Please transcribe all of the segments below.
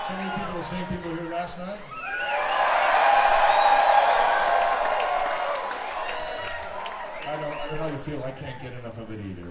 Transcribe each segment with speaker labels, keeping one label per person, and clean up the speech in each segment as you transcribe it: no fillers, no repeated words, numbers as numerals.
Speaker 1: So many people, the same people here last night? I don't know how you feel. I can't get enough of it either.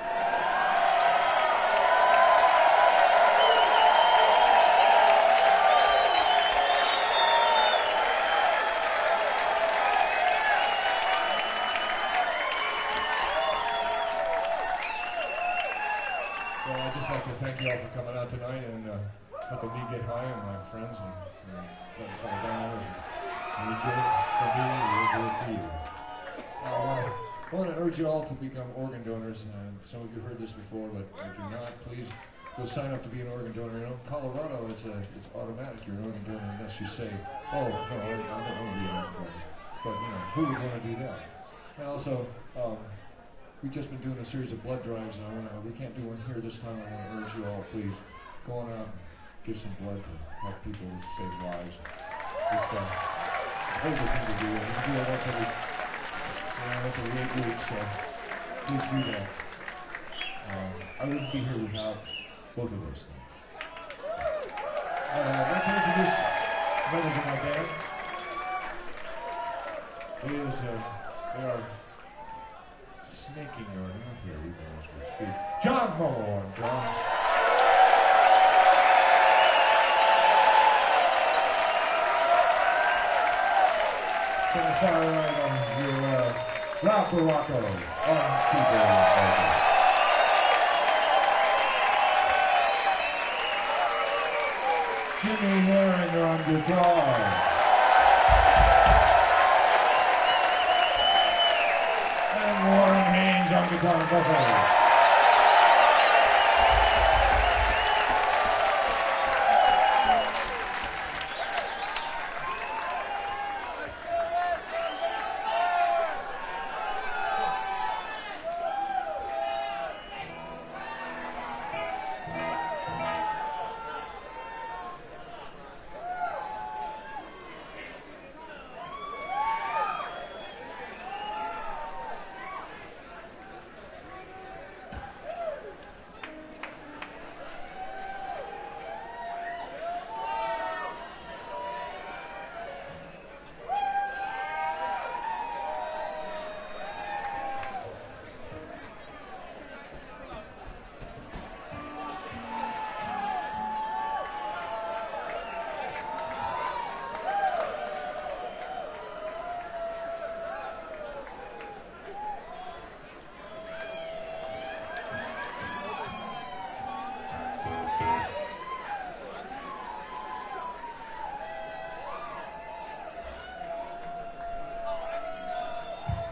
Speaker 1: Well, I'd just like to thank you all for coming out tonight and helping me get high and my friends and fall down. And you do it for me, we'll do it for you. I want to urge you all to become organ donors. Some of you heard this before, but if you're not, please go sign up to be an organ donor. You know, in Colorado, it's automatic. You're an organ donor unless you say, oh, no, I don't want to be an organ donor. But, you know, who would want to do that? And also, we've just been doing a series of blood drives, and we can't do one here this time. I want to urge you all, please, go on out and give some blood to help people save lives. It's a very good thing to do. And you do that once every 8 weeks, so please do that. I wouldn't be here without both of those things. I'd like to introduce members of my band. They are snaking around here even as we speak. John Moore on drums. To the far right on your Rob Baracco on keyboard. Jimmy Herring on guitar. And Warren Haynes on guitar and vocals.